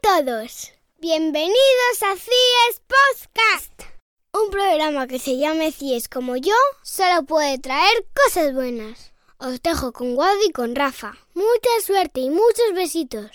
todos, bienvenidos a CIES Podcast. Un programa que se llame CIES como yo solo puede traer cosas buenas. Os dejo con Wadi y con Rafa. Mucha suerte y muchos besitos.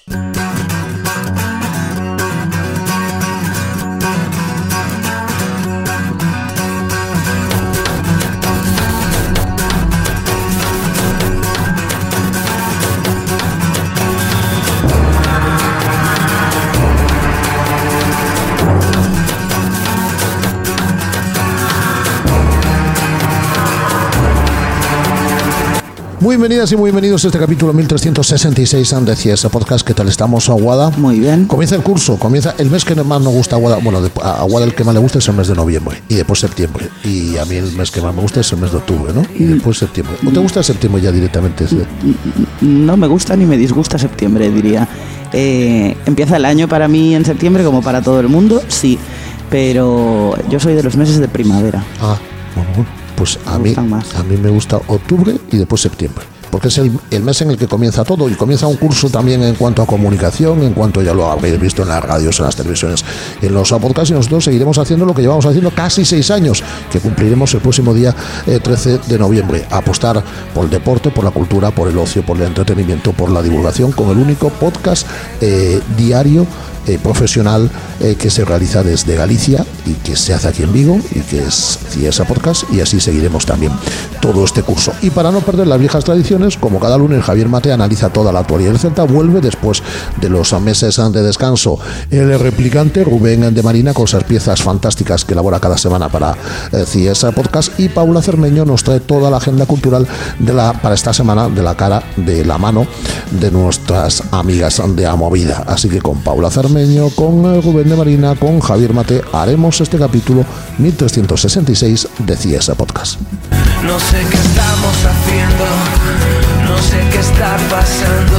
Muy bienvenidas y muy bienvenidos a este capítulo 1366 de CIES Podcast. ¿Qué tal estamos, Aguada? Muy bien. Comienza el curso, comienza el mes que más nos gusta a Aguada. Bueno, a Aguada el que más le gusta es el mes de noviembre y después septiembre. Y a mí el mes que más me gusta es el mes de octubre, ¿no? Y después septiembre. ¿O te gusta septiembre ya directamente? No me gusta ni me disgusta septiembre, diría. Empieza el año para mí en septiembre como para todo el mundo, sí. Pero yo soy de los meses de primavera. Ah, bueno. Pues a mí me gusta octubre y después septiembre, porque es el mes en el que comienza todo y comienza un curso también en cuanto a comunicación, en cuanto ya lo habréis visto en las radios, en las televisiones, en los podcasts, y nosotros seguiremos haciendo lo que llevamos haciendo casi 6 años, que cumpliremos el próximo día 13 de noviembre, apostar por el deporte, por la cultura, por el ocio, por el entretenimiento, por la divulgación, con el único podcast diario profesional que se realiza desde Galicia y que se hace aquí en Vigo y que es CIES Podcast, y así seguiremos también todo este curso. Y para no perder las viejas tradiciones, como cada lunes Javier Mate analiza toda la actualidad del Celta, vuelve después de los meses de descanso el replicante Rubén de Marina con esas piezas fantásticas que elabora cada semana para CIES Podcast, y Paula Cermeño nos trae toda la agenda cultural para esta semana de la mano de nuestras amigas de Amovida. Así que con Paula Cermeño, con Rubén de Marina, con Javier Mate, haremos este capítulo 1366 de CIES Podcast. No sé qué estamos haciendo, no sé qué está pasando,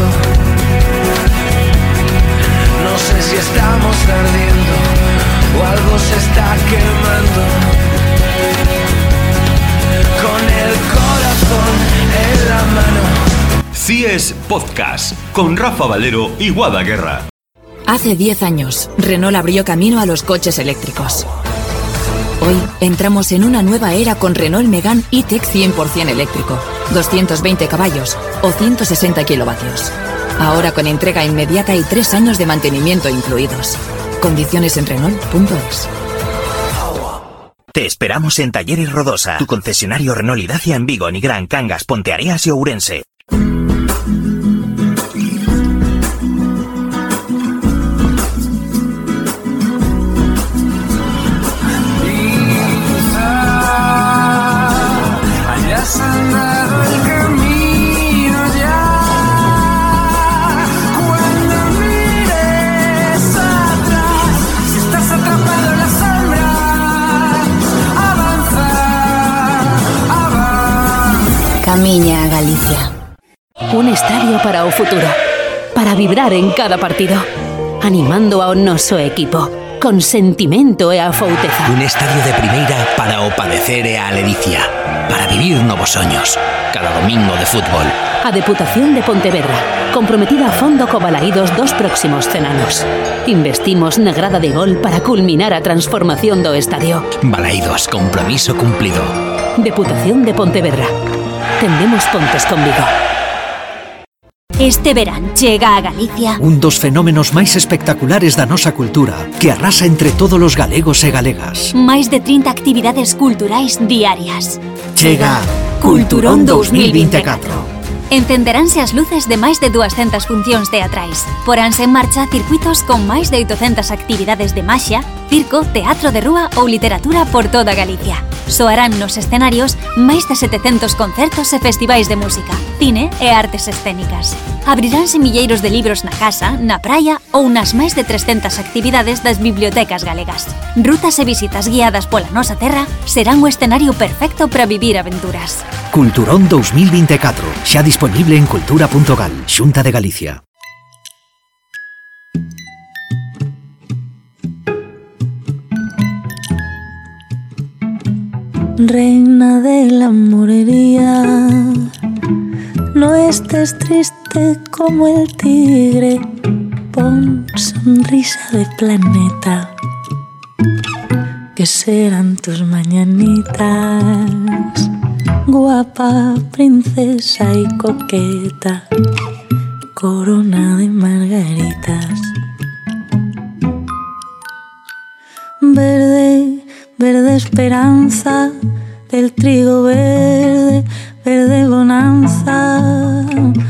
no sé si estamos ardiendo o algo se está quemando. Con el corazón en la mano. CIES Podcast con Rafa Valero y Guada Guerra. Hace 10 años, Renault abrió camino a los coches eléctricos. Hoy entramos en una nueva era con Renault Megane E-Tech 100% eléctrico, 220 caballos o 160 kilovatios. Ahora con entrega inmediata y 3 años de mantenimiento incluidos. Condiciones en Renault.es. Te esperamos en Talleres Rodosa, tu concesionario Renault y Dacia en Vigo, Nigrán, Cangas, Ponteareas y Ourense. Camiña a Galicia. Un estadio para o futuro, para vibrar en cada partido, animando ao noso equipo, con sentimento e afouteza. Un estadio de primeira para o padecer e a ledicia, para vivir novos soños, cada domingo de fútbol. A Deputación de Pontevedra, comprometida a fondo co Balaídos dos próximos 100 anos. Investimos na grada de gol para culminar a transformación do estadio. Balaídos, compromiso cumplido. Deputación de Pontevedra. Tendemos pontes con Vigo. Este verán chega a Galicia un dos fenómenos máis espectaculares da nosa cultura, que arrasa entre todos os galegos e galegas. máis de 30 actividades culturais diarias. Chega Culturón 2024. Encenderánse as luces de máis de 200 funcións teatrais. Poránse en marcha circuitos con máis de 800 actividades de maxia, circo, teatro de rúa ou literatura por toda Galicia. Soarán nos escenarios máis de 700 concertos e festivais de música, cine e artes escénicas. Abriránse milleiros de libros na casa, na praia ou nas máis de 300 actividades das bibliotecas galegas. Rutas e visitas guiadas pola nosa terra serán o escenario perfecto para vivir aventuras. Culturón 2024, xa disponible en cultura.gal, Xunta de Galicia. Reina de la morería, no estés triste como el tigre Pon sonrisa de planeta, que serán tus mañanitas, guapa, princesa y coqueta, corona de margaritas. Verde, verde esperanza, del trigo verde, verde bonanza,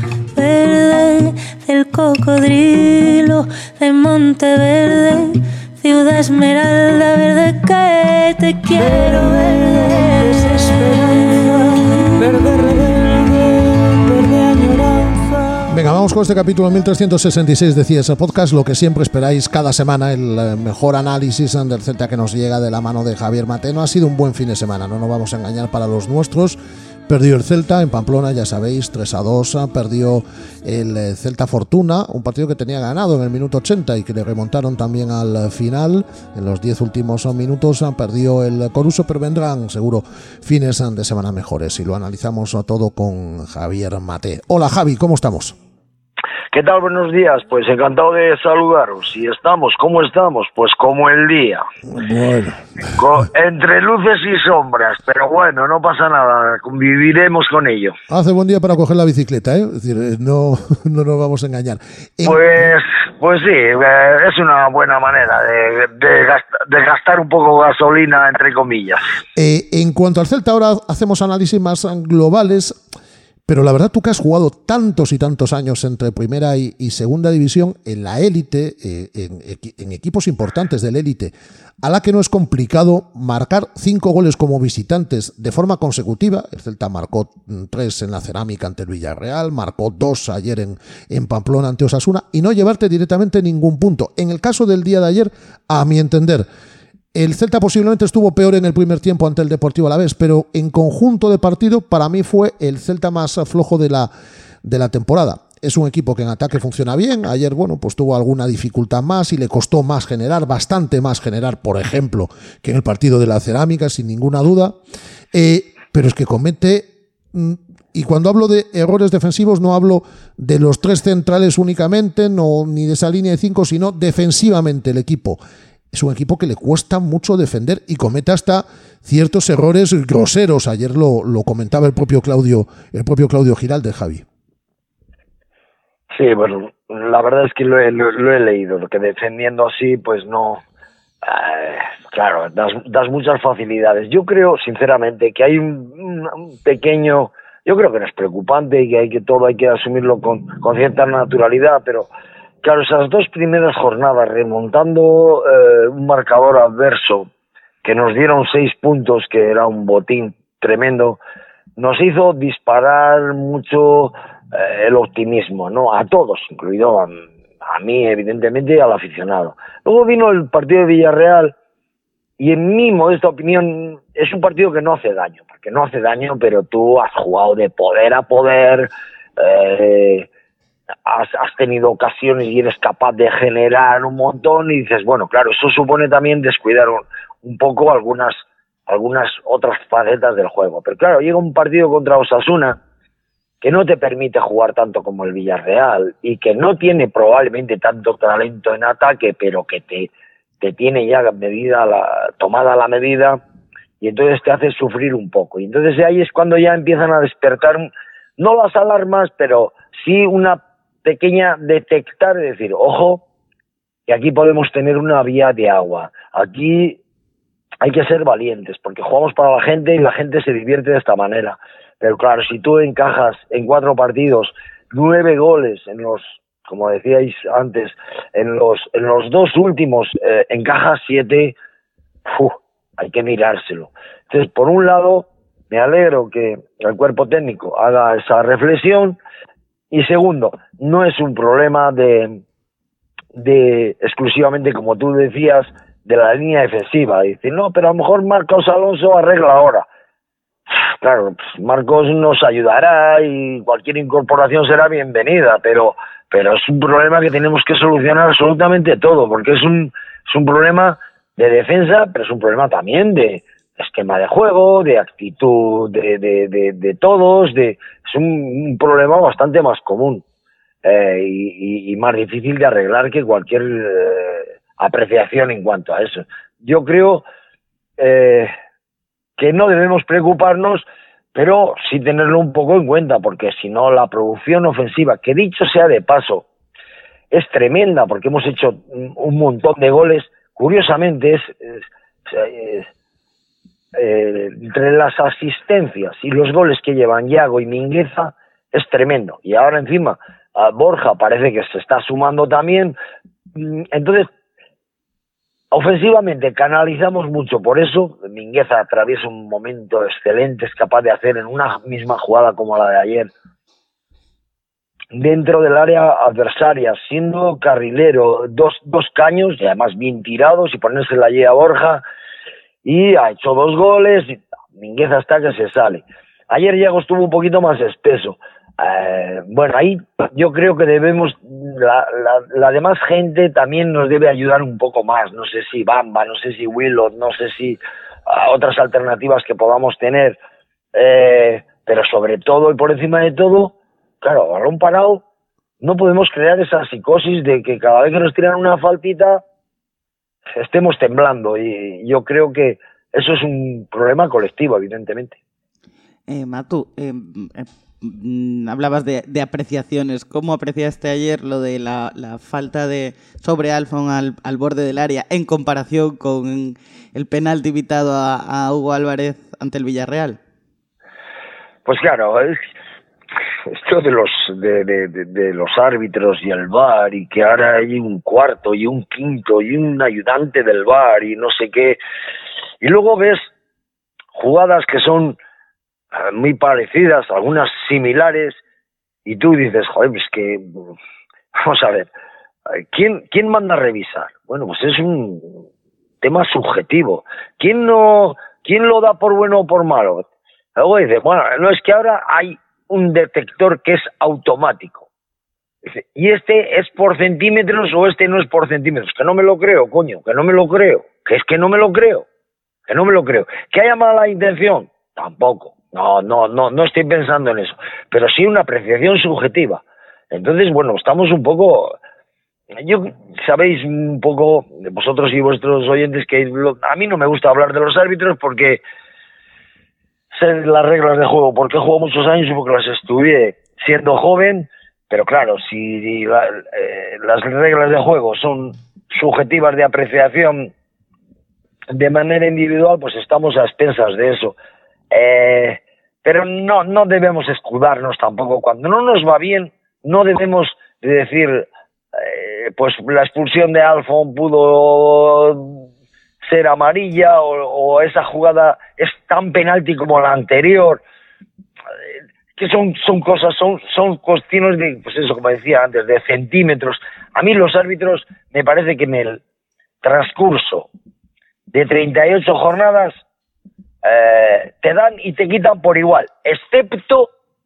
verde del cocodrilo de Monteverde, ciudad esmeralda verde que te quiero, verde desesperanza, verde rebelde, verde añoranza. Venga, vamos con este capítulo 1366 de CS Podcast, lo que siempre esperáis cada semana, el mejor análisis del Celta que nos llega de la mano de Javier Mate. No ha sido un buen fin de semana, no nos vamos a engañar para los nuestros. Perdió el Celta en Pamplona, ya sabéis, 3-2, perdió el Celta Fortuna, un partido que tenía ganado en el minuto 80 y que le remontaron también al final, en los 10 últimos minutos, perdió el Coruso, pero vendrán seguro fines de semana mejores y lo analizamos todo con Javier Mate. Hola Javi, ¿cómo estamos? ¿Qué tal? Buenos días, pues encantado de saludaros. ¿Y estamos? ¿Cómo estamos? Pues como el día. Bueno. Entre luces y sombras, pero bueno, no pasa nada, conviviremos con ello. Hace buen día para coger la bicicleta, ¿eh? Es decir, no nos vamos a engañar. Pues sí, es una buena manera de gastar un poco gasolina, entre comillas. En cuanto al Celta, ahora hacemos análisis más globales. Pero la verdad, tú que has jugado tantos y tantos años entre primera y segunda división en la élite, en equipos importantes de la élite, a la que no es complicado marcar 5 goles como visitantes de forma consecutiva. El Celta marcó 3 en la Cerámica ante el Villarreal, marcó 2 ayer en Pamplona ante Osasuna y no llevarte directamente ningún punto. En el caso del día de ayer, a mi entender, el Celta posiblemente estuvo peor en el primer tiempo ante el Deportivo Alavés, pero en conjunto de partido para mí fue el Celta más flojo de la temporada. Es un equipo que en ataque funciona bien. Ayer, bueno, pues tuvo alguna dificultad más y le costó más generar, bastante más generar, por ejemplo, que en el partido de la Cerámica, sin ninguna duda. Pero es que comete, y cuando hablo de errores defensivos no hablo de los 3 centrales únicamente, ni de esa línea de 5, sino defensivamente el equipo. Es un equipo que le cuesta mucho defender y comete hasta ciertos errores groseros. Ayer lo comentaba el propio Claudio Giralde, Javi. Sí, bueno, la verdad es que lo he leído, lo que defendiendo así, pues no... claro, das muchas facilidades. Yo creo, sinceramente, que hay un pequeño... Yo creo que no es preocupante y que todo hay que asumirlo con cierta naturalidad, pero... Claro, esas 2 primeras jornadas remontando un marcador adverso que nos dieron 6 puntos, que era un botín tremendo, nos hizo disparar mucho el optimismo, ¿no? A todos, incluido a mí, evidentemente, y al aficionado. Luego vino el partido de Villarreal y en mi modesta opinión es un partido que no hace daño, porque no hace daño, pero tú has jugado de poder a poder, has tenido ocasiones y eres capaz de generar un montón y dices, bueno, claro, eso supone también descuidar un poco algunas otras facetas del juego. Pero claro, llega un partido contra Osasuna que no te permite jugar tanto como el Villarreal y que no tiene probablemente tanto talento en ataque, pero que te tiene ya tomada la medida y entonces te hace sufrir un poco. Y entonces ahí es cuando ya empiezan a despertar, no las alarmas, pero sí una pequeña detectar, es decir, ojo, que aquí podemos tener una vía de agua. Aquí hay que ser valientes, porque jugamos para la gente y la gente se divierte de esta manera. Pero claro, si tú encajas en 4 partidos 9 goles en los, como decíais antes, en los 2 últimos encajas 7, hay que mirárselo. Entonces, por un lado, me alegro que el cuerpo técnico haga esa reflexión. Y segundo, no es un problema de exclusivamente, como tú decías, de la línea defensiva. Dice, no, pero a lo mejor Marcos Alonso arregla ahora. Claro, pues Marcos nos ayudará y cualquier incorporación será bienvenida, pero es un problema que tenemos que solucionar absolutamente todo, porque es un problema de defensa, pero es un problema también de esquema de juego, de actitud de todos, es un problema bastante más común. y más difícil de arreglar que cualquier apreciación en cuanto a eso. Yo creo que no debemos preocuparnos, pero sí tenerlo un poco en cuenta, porque si no la producción ofensiva, que dicho sea de paso, es tremenda, porque hemos hecho un montón de goles. Curiosamente entre las asistencias y los goles que llevan Yago y Mingueza es tremendo, y ahora encima Borja parece que se está sumando también. Entonces ofensivamente canalizamos mucho, por eso Mingueza atraviesa un momento excelente, es capaz de hacer en una misma jugada como la de ayer, dentro del área adversaria, siendo carrilero, dos caños, y además bien tirados, y ponérsela allí a Borja, y ha hecho 2 goles, y Mingueza está que se sale. Ayer Yago estuvo un poquito más espeso. Bueno, ahí yo creo que debemos, la demás gente también nos debe ayudar un poco más, no sé si Bamba, no sé si Willot, no sé si otras alternativas que podamos tener, pero sobre todo y por encima de todo, claro, a balón parado no podemos crear esa psicosis de que cada vez que nos tiran una faltita estemos temblando, y yo creo que eso es un problema colectivo, evidentemente. Matu, hablabas de apreciaciones. ¿Cómo apreciaste ayer lo de la falta de sobre Alfon al borde del área en comparación con el penalti evitado a Hugo Álvarez ante el Villarreal? Pues claro, esto de los árbitros y el VAR, y que ahora hay un cuarto y un quinto y un ayudante del VAR y no sé qué, y luego ves jugadas que son muy parecidas, algunas similares, y tú dices, joder, es que vamos a ver, ¿quién manda a revisar? Bueno, pues es un tema subjetivo. ¿Quién lo da por bueno o por malo? Luego dices, bueno, no, es que ahora hay un detector que es automático. Y este es por centímetros o este no es por centímetros. Que no me lo creo, coño, que no me lo creo. Que es que no me lo creo. Que no me lo creo. ¿Que haya mala intención? Tampoco. No estoy pensando en eso. Pero sí una apreciación subjetiva. Entonces, bueno, estamos un poco... sabéis un poco, vosotros y vuestros oyentes, que a mí no me gusta hablar de los árbitros porque sé las reglas de juego, porque he jugado muchos años y porque las estudié siendo joven, pero claro, si las reglas de juego son subjetivas de apreciación de manera individual, pues estamos a expensas de eso. Pero no debemos escudarnos tampoco. Cuando no nos va bien, no debemos de decir, pues la expulsión de Alfon pudo ser amarilla, o esa jugada es tan penalti como la anterior, que son cosas, son cuestiones de, pues eso, como decía antes, de centímetros. A mí los árbitros me parece que en el transcurso de 38 jornadas te dan y te quitan por igual, excepto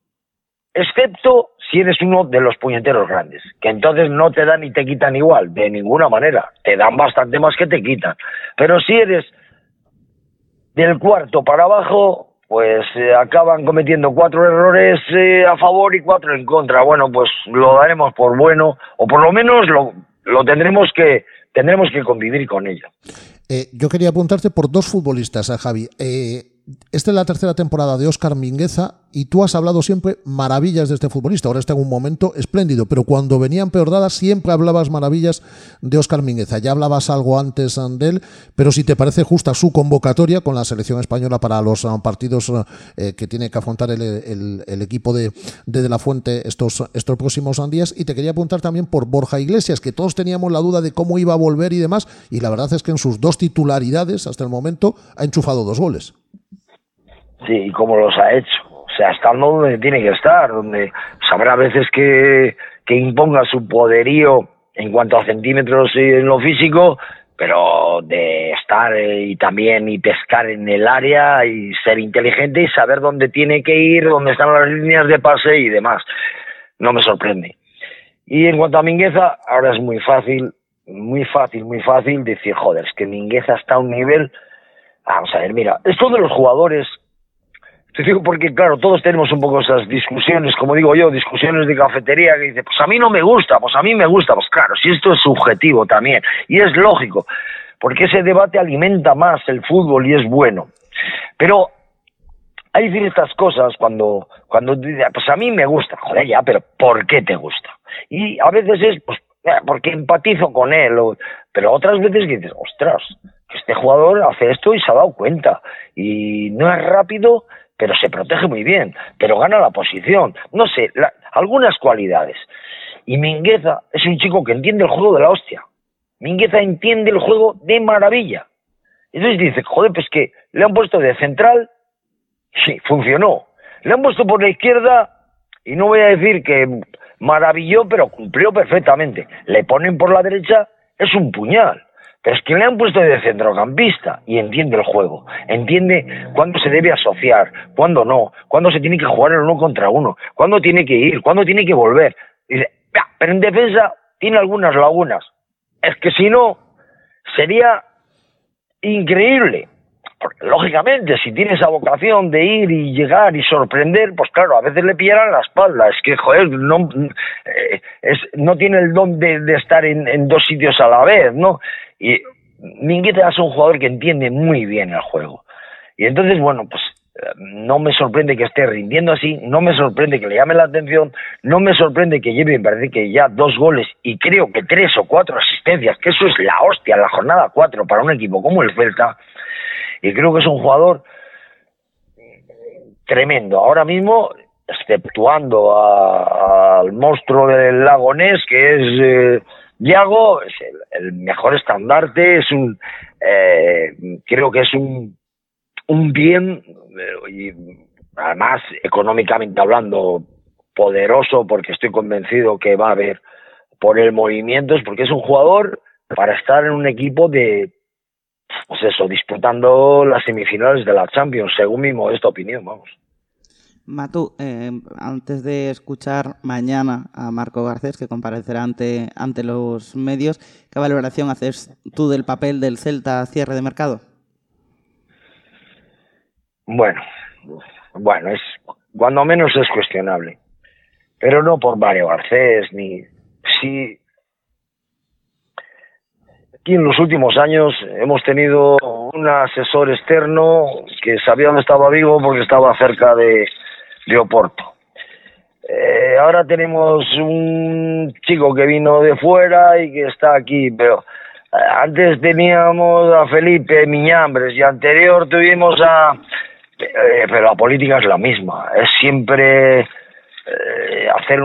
si eres uno de los puñeteros grandes, que entonces no te dan y te quitan igual, de ninguna manera, te dan bastante más que te quitan. Pero si eres del cuarto para abajo, pues acaban cometiendo 4 errores a favor y 4 en contra. Bueno, pues lo daremos por bueno, o por lo menos lo tendremos que convivir con ello. Yo quería apuntarte por 2 futbolistas, Javi. Esta es la tercera temporada de Óscar Mingueza y tú has hablado siempre maravillas de este futbolista. Ahora está en un momento espléndido, pero cuando venían peor dadas siempre hablabas maravillas de Óscar Mingueza. Ya hablabas algo antes de él, pero si te parece justa su convocatoria con la selección española para los partidos que tiene que afrontar el equipo de la Fuente estos próximos días. Y te quería apuntar también por Borja Iglesias, que todos teníamos la duda de cómo iba a volver y demás, y la verdad es que en sus 2 titularidades hasta el momento ha enchufado 2 goles. Sí, y cómo los ha hecho. O sea, estando donde tiene que estar, donde sabrá veces que imponga su poderío en cuanto a centímetros en lo físico, pero de estar y también y pescar en el área y ser inteligente y saber dónde tiene que ir, dónde están las líneas de pase y demás. No me sorprende. Y en cuanto a Mingueza, ahora es muy fácil decir, joder, es que Mingueza está a un nivel... Vamos a ver, mira, esto de los jugadores Te digo porque, claro, todos tenemos un poco esas discusiones, como digo yo, discusiones de cafetería, que dice, pues a mí no me gusta, pues a mí me gusta. Pues claro, si esto es subjetivo también, y es lógico, porque ese debate alimenta más el fútbol y es bueno. Pero hay ciertas cosas cuando dices, pues a mí me gusta, joder, ya, pero ¿por qué te gusta? Y a veces es, pues, porque empatizo con él, pero otras veces dices, ostras, que este jugador hace esto y se ha dado cuenta, y no es rápido, pero se protege muy bien, pero gana la posición, no sé, algunas cualidades. Y Mingueza es un chico que entiende el juego de la hostia. Mingueza entiende el juego de maravilla. Entonces dice, joder, pues que le han puesto de central, sí, funcionó. Le han puesto por la izquierda, y no voy a decir que maravilló, pero cumplió perfectamente. Le ponen por la derecha, es un puñal. Pero es que le han puesto de centrocampista y entiende el juego, entiende cuándo se debe asociar, cuándo no, cuándo se tiene que jugar el 1 contra 1, cuándo tiene que ir, cuándo tiene que volver. Dice, pero en defensa tiene algunas lagunas. Es que si no, sería increíble. Porque, lógicamente, si tiene esa vocación de ir y llegar y sorprender, pues claro, a veces le pillarán la espalda. Es que, joder, no tiene el don de estar en dos sitios a la vez, ¿no? Y Mingueza es un jugador que entiende muy bien el juego. Y entonces, bueno, pues no me sorprende que esté rindiendo así, no me sorprende que le llame la atención, no me sorprende que lleve, me parece que ya 2 goles y creo que 3 o 4 asistencias, que eso es la hostia, la jornada 4 para un equipo como el Celta. Y creo que es un jugador tremendo. Ahora mismo, exceptuando al monstruo del lago Ness, que es Yago, es el mejor estandarte, es creo que es un bien, y además económicamente hablando poderoso, porque estoy convencido que va a haber por el movimientos, porque es un jugador para estar en un equipo de, pues eso, disputando las semifinales de la Champions, según mi modesta opinión, vamos. Matu, antes de escuchar mañana a Marco Garcés, que comparecerá ante los medios, ¿qué valoración haces tú del papel del Celta a cierre de mercado? Bueno, es cuando menos es cuestionable, pero no por Mario Garcés, ni si aquí en los últimos años hemos tenido un asesor externo que sabía dónde estaba Vigo porque estaba cerca de Oporto. Ahora tenemos un chico que vino de fuera y que está aquí, pero antes teníamos a Felipe Miñambres y anterior tuvimos pero la política es la misma, es siempre hacer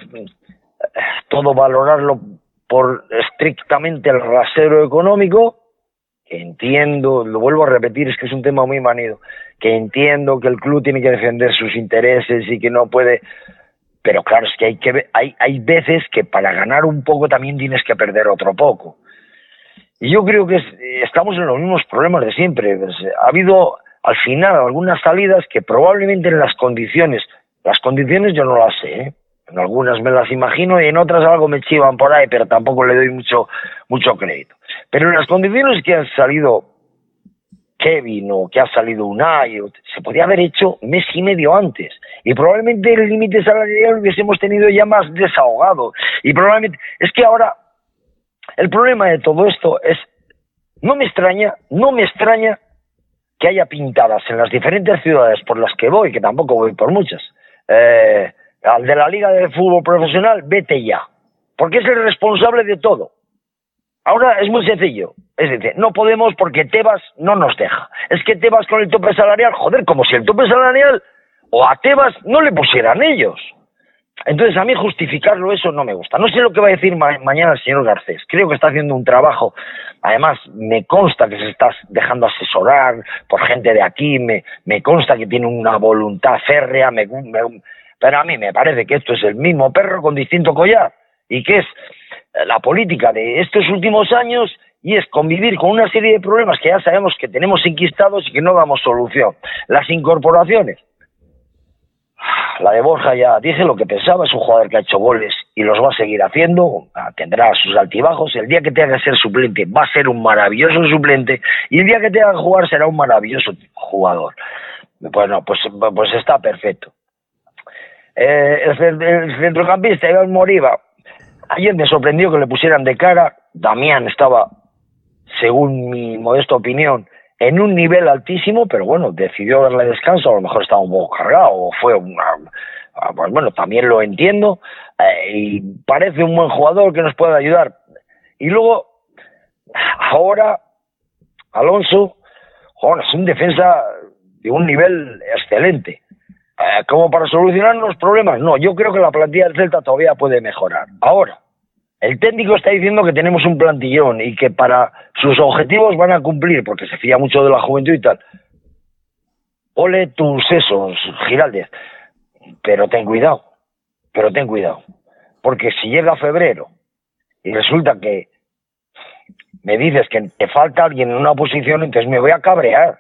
todo valorarlo por estrictamente el rasero económico, que entiendo, lo vuelvo a repetir, es que es un tema muy manido, que entiendo que el club tiene que defender sus intereses y que no puede, pero claro, es que hay veces que para ganar un poco también tienes que perder otro poco. Y yo creo que estamos en los mismos problemas de siempre. Pues, ha habido al final algunas salidas que probablemente en las condiciones yo no las sé, ¿eh? En algunas me las imagino y en otras algo me chivan por ahí, pero tampoco le doy mucho crédito. Pero en las condiciones que han salido Kevin o que ha salido Unai, se podía haber hecho mes y medio antes. Y probablemente el límite salarial lo hubiésemos tenido ya más desahogado. Y probablemente, es que ahora, el problema de todo esto es, no me extraña que haya pintadas en las diferentes ciudades por las que voy, que tampoco voy por muchas, al de la Liga de Fútbol Profesional, vete ya, porque es el responsable de todo. Ahora es muy sencillo, es decir, no podemos porque Tebas no nos deja. Es que Tebas con el tope salarial, joder, como si el tope salarial o a Tebas no le pusieran ellos. Entonces a mí justificarlo eso no me gusta. No sé lo que va a decir mañana el señor Garcés. Creo que está haciendo un trabajo, además me consta que se está dejando asesorar por gente de aquí, me consta que tiene una voluntad férrea, pero a mí me parece que esto es el mismo perro con distinto collar y que es la política de estos últimos años y es convivir con una serie de problemas que ya sabemos que tenemos enquistados y que no damos solución. Las incorporaciones. La de Borja ya dije lo que pensaba, es un jugador que ha hecho goles y los va a seguir haciendo, tendrá sus altibajos, el día que tenga que ser suplente va a ser un maravilloso suplente y el día que tenga que jugar será un maravilloso jugador. Bueno, pues está perfecto. El centrocampista Iván Moriba, ayer me sorprendió que le pusieran de cara. Damián estaba, según mi modesta opinión, en un nivel altísimo, pero bueno, decidió darle descanso, a lo mejor estaba un poco cargado, o fue pues bueno, también lo entiendo, y parece un buen jugador que nos puede ayudar. Y luego, ahora, Alonso, joder, es un defensa de un nivel excelente. ¿Como para solucionar los problemas? No, yo creo que la plantilla del Celta todavía puede mejorar. Ahora, el técnico está diciendo que tenemos un plantillón y que para sus objetivos van a cumplir, porque se fía mucho de la juventud y tal. Ole tus sesos, Giraldez. Pero ten cuidado. Porque si llega febrero y resulta que me dices que te falta alguien en una posición, entonces me voy a cabrear.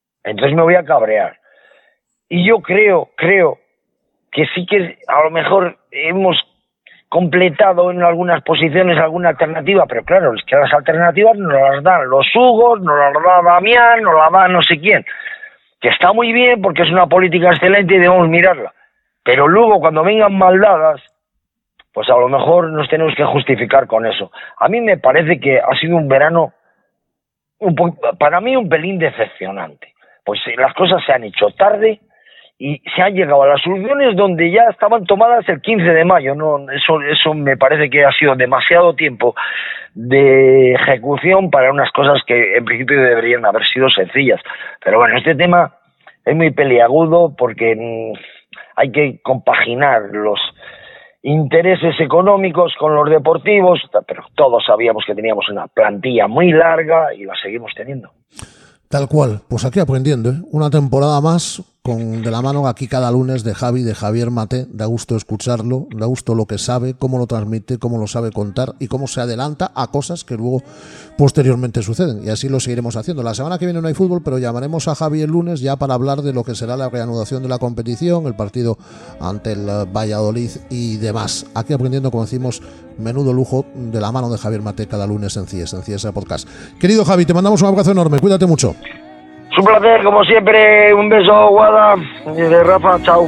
Y yo creo que sí que a lo mejor hemos completado en algunas posiciones alguna alternativa, pero claro, es que las alternativas nos las dan los Hugos, nos las da Damián, nos las da no sé quién, que está muy bien porque es una política excelente y debemos mirarla, pero luego cuando vengan maldadas, pues a lo mejor nos tenemos que justificar con eso. A mí me parece que ha sido un verano para mí un pelín decepcionante, pues las cosas se han hecho tarde y se han llegado a las soluciones donde ya estaban tomadas el 15 de mayo. No, eso me parece que ha sido demasiado tiempo de ejecución para unas cosas que en principio deberían haber sido sencillas. Pero bueno, este tema es muy peliagudo porque hay que compaginar los intereses económicos con los deportivos, pero todos sabíamos que teníamos una plantilla muy larga y la seguimos teniendo. Tal cual, pues aquí aprendiendo, ¿eh? Una temporada más de la mano aquí cada lunes de Javier Mate. Da gusto escucharlo, da gusto lo que sabe, cómo lo transmite, cómo lo sabe contar y cómo se adelanta a cosas que luego posteriormente suceden, y así lo seguiremos haciendo. La semana que viene no hay fútbol, pero llamaremos a Javi el lunes ya para hablar de lo que será la reanudación de la competición, el partido ante el Valladolid y demás. Aquí aprendiendo, como decimos, menudo lujo de la mano de Javier Mate cada lunes en CIES Podcast. Querido Javi, te mandamos un abrazo enorme, cuídate mucho. Es un placer, como siempre. Un beso, Guada. Y de Rafa, chao.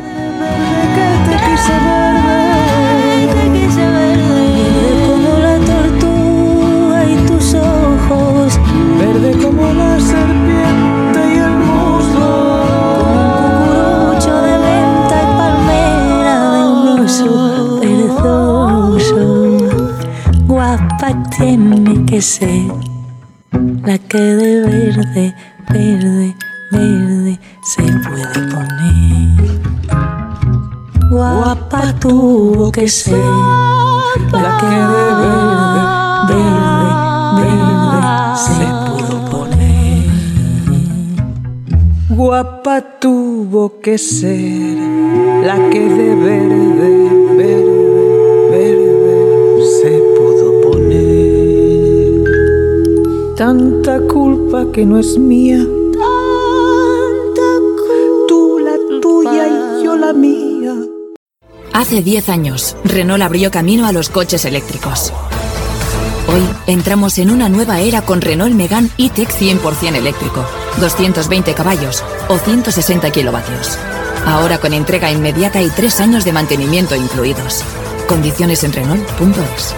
Como la tortuga y tus ojos, verde como la serpiente y el muslo, como un cucurucho de menta y palmera de un oso perezoso. Guapa tiene que ser la que de verde se puede poner. Guapa tuvo que ser la que de verde se pudo poner. Guapa tuvo que ser la que de verde se pudo poner. Tanta culpa que no es mía, tú la tuya y yo la mía. Hace 10 años, Renault abrió camino a los coches eléctricos. Hoy entramos en una nueva era con Renault Megane E-Tech 100% eléctrico, 220 caballos o 160 kilovatios. Ahora con entrega inmediata y 3 años de mantenimiento incluidos. Condiciones en Renault.es.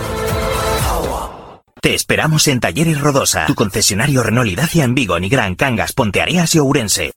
Te esperamos en Talleres Rodosa, tu concesionario Renault y Dacia en Vigo, Nigrán, Cangas, Ponteareas y Ourense.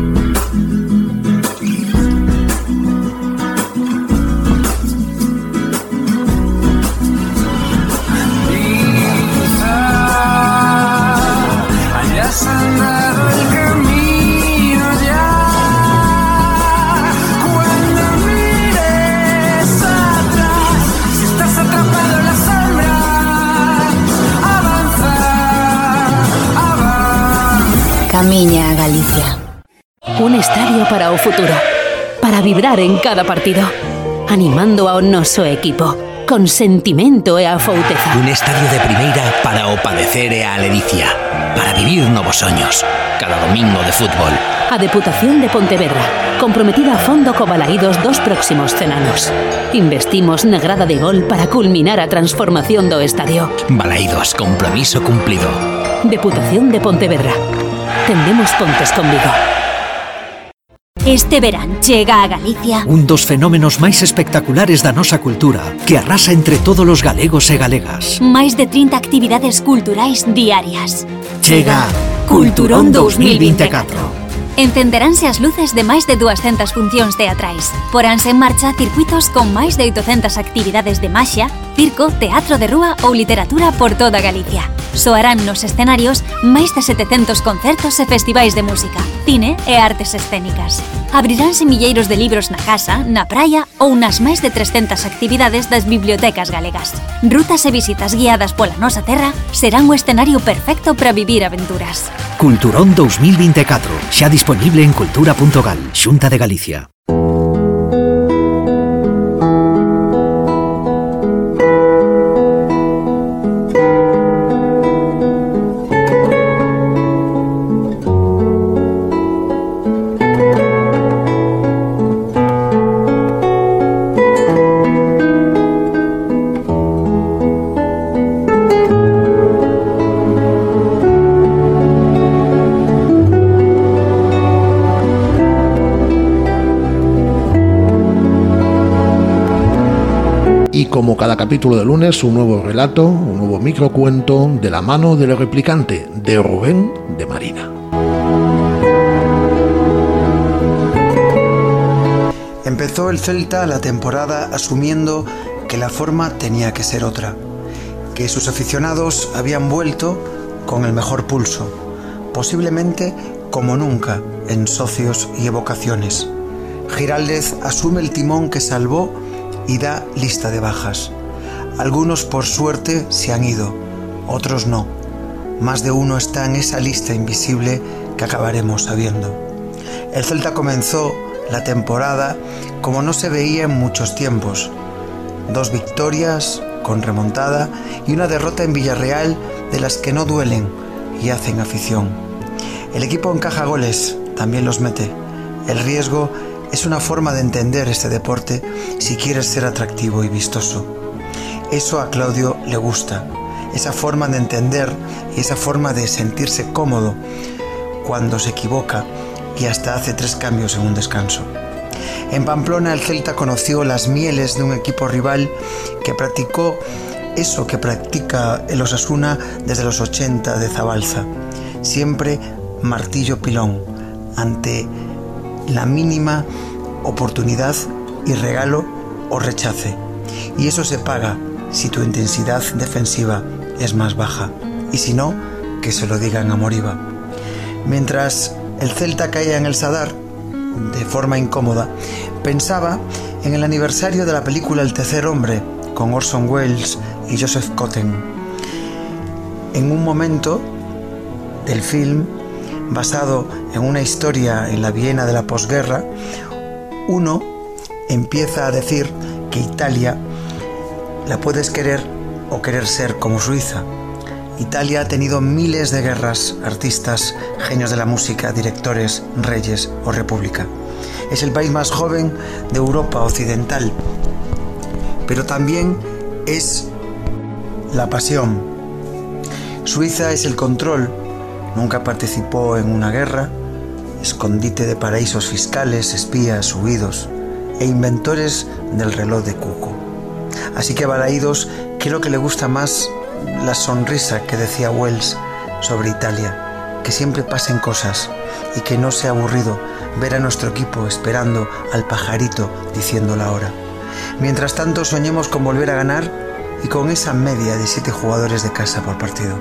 Camiña a Galicia. Un estadio para o futuro, para vibrar en cada partido, animando ao noso equipo, con sentimento e afouteza. Un estadio de primeira para o padecer e a ledicia, para vivir novos soños, cada domingo de fútbol. A Deputación de Pontevedra, comprometida a fondo co Balaídos dos próximos 100 anos. Investimos na grada de gol para culminar a transformación do estadio. Balaídos, compromiso cumplido. Deputación de Pontevedra. Tendemos pontes con Vigo. Este verán chega a Galicia un dos fenómenos máis espectaculares da nosa cultura que arrasa entre todos os galegos e galegas. máis de 30 actividades culturais diarias. Chega Culturón 2024. Encenderánse as luces de máis de 200 funcións teatrais. Poránse en marcha circuitos con máis de 800 actividades de maxia, circo, teatro de rúa ou literatura por toda Galicia. Soarán nos escenarios máis de 700 concertos e festivais de música, cine e artes escénicas. Abriránse milleiros de libros na casa, na praia ou nas máis de 300 actividades das bibliotecas galegas. Rutas e visitas guiadas pola nosa terra serán o escenario perfecto para vivir aventuras. Culturón 2024, xa disponible en cultura.gal, Xunta de Galicia. Como cada capítulo de lunes, un nuevo relato, un nuevo microcuento de la mano del replicante de Rubén de Marina. Empezó el Celta la temporada asumiendo que la forma tenía que ser otra, que sus aficionados habían vuelto con el mejor pulso, posiblemente como nunca en socios y evocaciones. Giraldez asume el timón que salvó y da lista de bajas. Algunos por suerte se han ido, otros no. Más de uno está en esa lista invisible que acabaremos sabiendo. El Celta comenzó la temporada como no se veía en muchos tiempos. 2 victorias con remontada y una derrota en Villarreal de las que no duelen y hacen afición. El equipo encaja goles, también los mete. El riesgo es una forma de entender este deporte si quieres ser atractivo y vistoso. Eso a Claudio le gusta, esa forma de entender y esa forma de sentirse cómodo cuando se equivoca y hasta hace 3 cambios en un descanso. En Pamplona el Celta conoció las mieles de un equipo rival que practicó eso que practica el Osasuna desde los 80 de Zabalza, siempre martillo pilón ante la mínima oportunidad y regalo o rechace. Y eso se paga si tu intensidad defensiva es más baja. Y si no, que se lo digan a Moriba. Mientras el Celta caía en el Sadar, de forma incómoda, pensaba en el aniversario de la película El tercer hombre, con Orson Welles y Joseph Cotten. En un momento del film, basado en una historia en la Viena de la posguerra, uno empieza a decir que Italia la puedes querer o querer ser como Suiza. Italia ha tenido miles de guerras, artistas, genios de la música, directores, reyes o república. Es el país más joven de Europa occidental, pero también es la pasión. Suiza es el control. Nunca participó en una guerra, escondite de paraísos fiscales, espías, huidos e inventores del reloj de cuco. Así que a Balaídos creo que le gusta más la sonrisa que decía Wells sobre Italia, que siempre pasen cosas y que no sea aburrido ver a nuestro equipo esperando al pajarito diciendo la hora. Mientras tanto soñemos con volver a ganar y con esa media de 7 jugadores de casa por partido.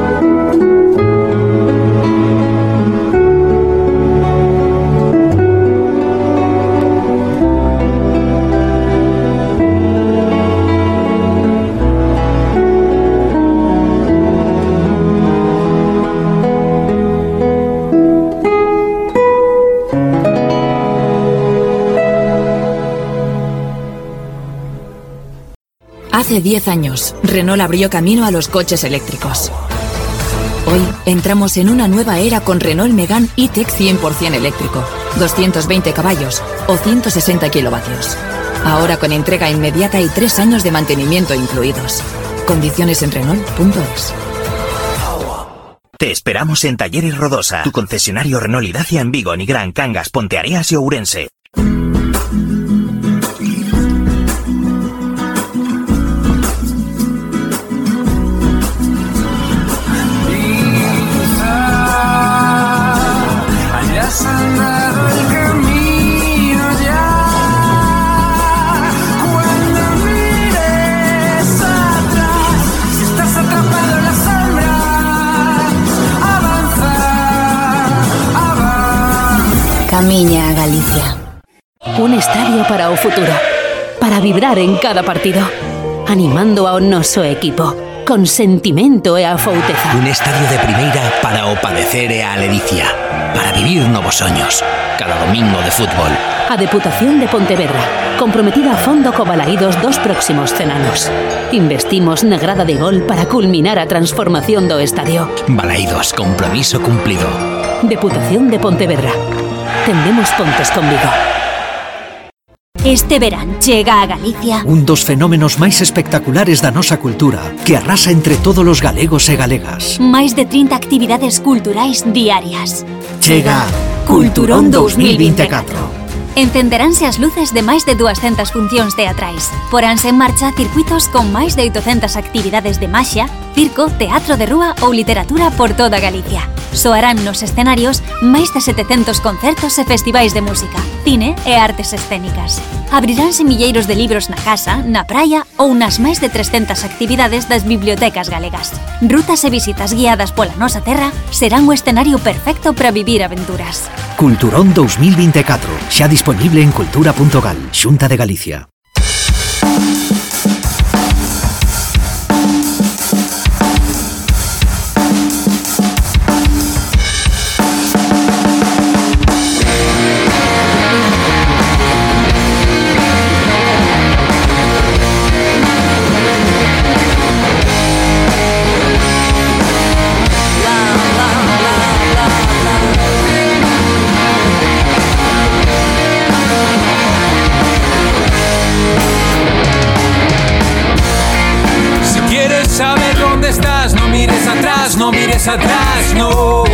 Hace 10 años, Renault abrió camino a los coches eléctricos. Hoy entramos en una nueva era con Renault Megane E-Tech 100% eléctrico, 220 caballos o 160 kilovatios. Ahora con entrega inmediata y 3 años de mantenimiento incluidos. Condiciones en Renault.es. Te esperamos en Talleres Rodosa, tu concesionario Renault y Dacia en Vigo, Nigrán, Cangas, Ponteareas y Ourense. Hayas andado el camino ya. Cuando mires atrás, si estás atrapado en la sombra, Camiña a Galicia. Un estadio para o futuro, para vibrar en cada partido, animando ao noso equipo, con sentimento e afouteza. Un estadio de primeira para o padecer e a ledicia, para vivir novos soños, cada domingo de fútbol. A Deputación de Pontevedra, comprometida a fondo co Balaídos dos próximos 100 anos. Investimos na grada de gol para culminar a transformación do estadio. Balaídos, compromiso cumplido. Deputación de Pontevedra. Tendemos pontes conmigo. Este verán chega a Galicia Un dos fenómenos máis espectaculares da nosa cultura, que arrasa entre todos os galegos e galegas. máis de 30 actividades culturais diarias. Chega Culturón 2024. Encenderánse as luces de máis de 200 funcións teatrais. Poránse en marcha circuitos con máis de 800 actividades de maxia, circo, teatro de rúa ou literatura por toda Galicia. Soarán nos escenarios máis de 700 concertos e festivais de música, cine e artes escénicas. Abriránse milleiros de libros na casa, na praia ou nas máis de 300 actividades das bibliotecas galegas. Rutas e visitas guiadas pola nosa terra serán o escenario perfecto para vivir aventuras. Culturón 2024, xa disponible en cultura.gal, Xunta de Galicia. No mires atrás, no.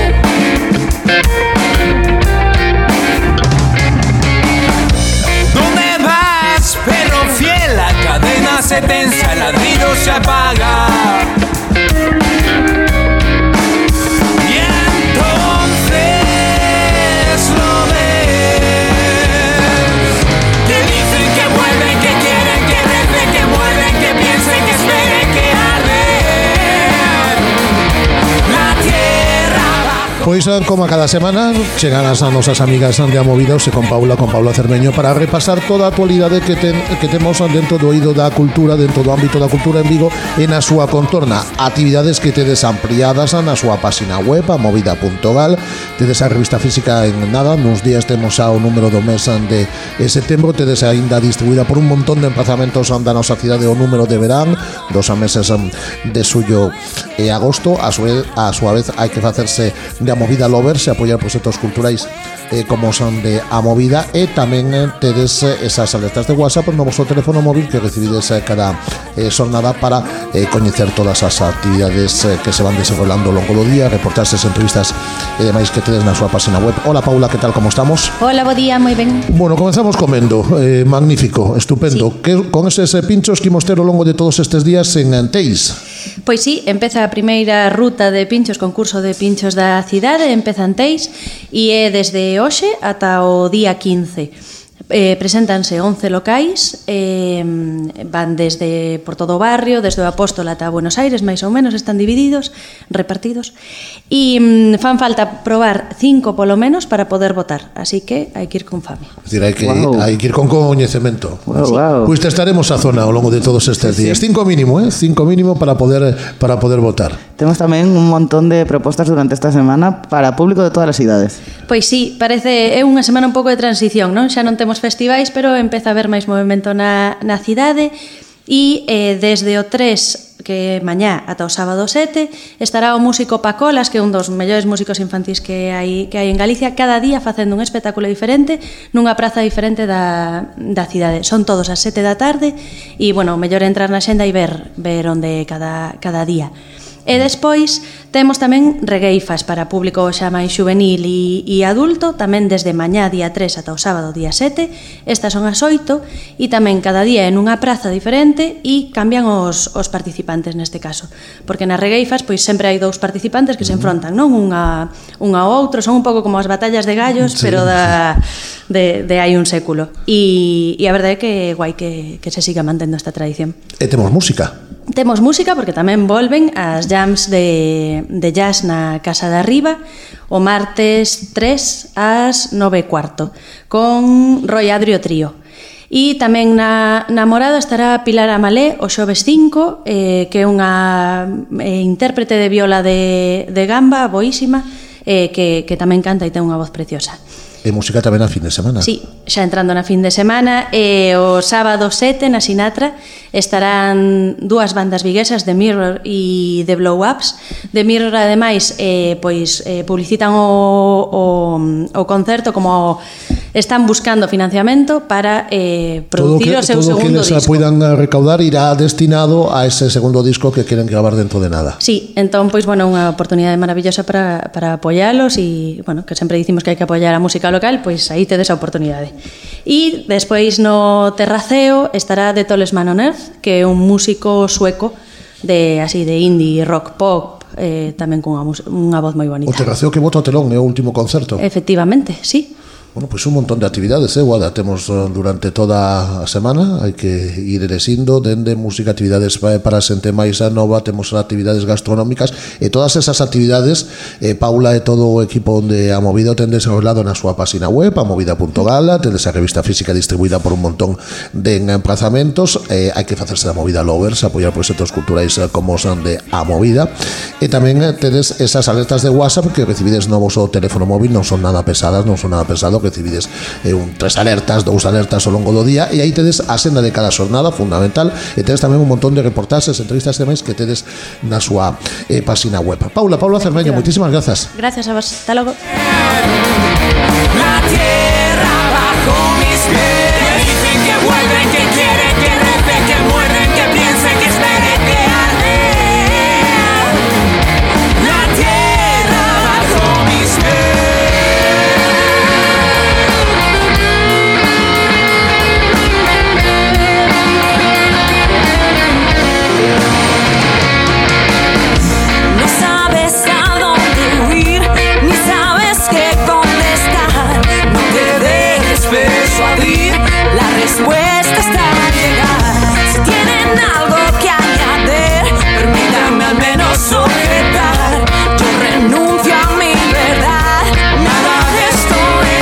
¿Dónde vas, perro fiel? La cadena se tensa, el ladrido se apaga. Y entonces lo ves. Te dicen que vuelven, que quieren, que recen, que muerden, que piensen, que esperen, que Pois, como a cada semana, chegan as nosas amigas de A Movida, e con Paula Cermeño, para repasar toda a actualidade que temos dentro do eido da cultura, dentro do ámbito da cultura en Vigo e na súa contorna. Actividades que tedes ampliadas na súa página web, amovida.gal. Tedes a revista física en nada, nos días temos ao número do mes de setembro, tedes ainda distribuída por un montón de emplazamentos da nosa cidade o número de verán, dos meses de xullo e agosto. A súa vez hai que facerse de A Movida Lovers e apoiar proxectos culturais como son de A Movida, e tamén tedes esas alertas de WhatsApp no vosso teléfono móvil que recibides cada xornada para coñecer todas as actividades que se van desenvolvendo ao longo do día, reportaxes, entrevistas e demais que tedes na súa página web. Hola Paula, que tal, como estamos? Hola, bo día, moi ben. Bueno, comenzamos comendo, magnífico, estupendo. Sí. Que, con eses pinchos que imos ter ao longo de todos estes días en Teis? Pois sí, empeza a primeira ruta de pinchos, concurso de pinchos da cidade, empeza en Teis e é desde hoxe ata o día 15. Preséntanse 11 locais, van desde por todo o barrio, desde o Apóstol ata Buenos Aires, máis ou menos, están divididos, repartidos, e fan falta probar 5 polo menos para poder votar, así que hai que ir con fame. Es decir, hai que ir con coñecemento. Wow. Pois testaremos a zona ao longo de todos estes días. 5 mínimo, 5 mínimo para poder votar. Temos tamén un montón de propostas durante esta semana para público de todas as idades. Pois sí, é unha semana un pouco de transición, non? Xa non temos festivais, pero empeza a haber máis movimento na cidade e desde o 3, que mañá, ata o sábado 7, estará o músico Pacolas, que é un dos mellores músicos infantís que hai en Galicia, cada día facendo un espectáculo diferente nunha praza diferente da cidade. Son todos ás 7 da tarde e, bueno, o mellor entrar na xenda e ver onde cada día. E despois temos tamén regueifas para público xa máis juvenil e adulto, tamén desde mañá día 3 ata o sábado día 7. Estas son as 8 e tamén cada día en unha praza diferente e cambian os participantes neste caso, porque nas regueifas pois sempre hai dous participantes que se enfrontan, non unha ao outro, son un pouco como as batallas de gallos, pero de hai un século. E a verdade é que é guai que se siga mantendo esta tradición. E temos música. Temos música porque tamén volven as jams de jazz na Casa de Arriba o martes 3 ás 9:15 con Roy Adrio Trío. E tamén na Morada estará Pilar Amalé o xoves 5, que é unha intérprete de viola de gamba, boísima, que tamén canta e ten unha voz preciosa. E música tamén a fin de semana. Sí, xa entrando na fin de semana, o sábado 7 na Sinatra estarán dúas bandas viguesas, The Mirror e The Blow Ups. The Mirror, ademais, publicitan o concerto como están buscando financiamento para producir o seu segundo disco. Todo o que les poidan recaudar irá destinado a ese segundo disco que queren gravar dentro de nada. Sí, entón, pois, bueno, unha oportunidade maravillosa para apoialos e, bueno, que sempre dicimos que hai que apoiar a música local, pois aí tedes a oportunidade. E despois no Terraceo estará The Tallest Man on Earth, que é un músico sueco de indie, rock, pop, tamén con unha voz moi bonita. O Terraceo que bota o telón é o último concerto. Efectivamente, sí. Bueno, pois un montón de actividades, Guada, temos durante toda a semana, hai que ir elesindo dende música, actividades para a xente máis nova, temos actividades gastronómicas e todas esas actividades, Paula e todo o equipo onde a Movida tendes enrolado na súa página web, amovida.gala, tendes a revista física distribuída por un montón de emplazamentos, hai que facerse da Movida Lovers, apoiar proxectos culturais como son de a Movida, e tamén tedes esas alertas de WhatsApp que recibides no voso teléfono móvil, non son nada pesadas, non son nada pesado, recibides 3 alertas, 2 alertas ao longo do día e aí tedes a senda de cada xornada fundamental e tedes tamén un montón de reportaxes, entrevistas e demais que tedes na súa página web. Paula Cermeño, moitísimas grazas. Gracias a vos, hasta logo. La tierra bajo mis pies, dicen que vuelven, que quieren, que recen, que muerden, que piensen, que esperen, que arden. La tierra bajo mis pies. La respuesta está en llegar. Si tienen algo que añadir, permítanme al menos objetar. Yo renuncio a mi verdad, nada de esto es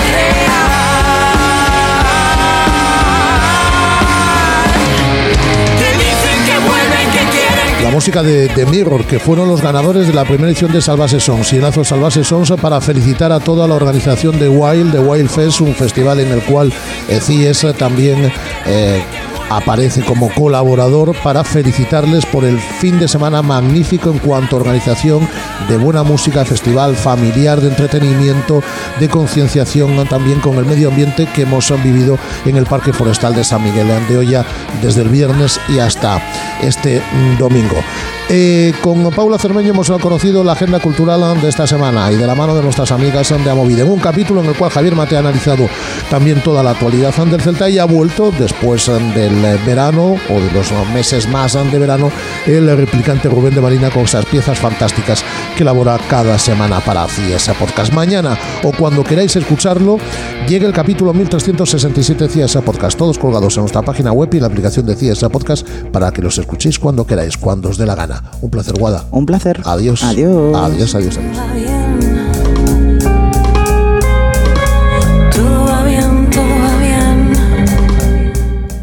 real. Que dicen que vuelven, que quieren. La música de The Mirror, que fueron los ganadores de la primera edición de Salvase Sons, y enlazo Salvase Sons para felicitar a toda la organización de Wild Fest, un festival en el cual CIES también aparece como colaborador, para felicitarles por el fin de semana magnífico en cuanto a organización de buena música, festival familiar, de entretenimiento, de concienciación también con el medio ambiente que hemos vivido en el Parque Forestal de San Miguel de Oya desde el viernes y hasta este domingo. Con Paula Cermeño hemos conocido la agenda cultural de esta semana y de la mano de nuestras amigas de Amovida, en un capítulo en el cual Javier Mate ha analizado también toda la actualidad del Celta y ha vuelto después del verano o de los meses más de verano el replicante Rubén de Marina con esas piezas fantásticas que elabora cada semana para CIES Podcast. Mañana o cuando queráis escucharlo llega el capítulo 1367 de CIES Podcast, todos colgados en nuestra página web y en la aplicación de CIES Podcast para que los escuchéis cuando queráis, cuando os dé la gana. Un placer, Guada. Un placer. Adiós. Adiós. Adiós, adiós, adiós.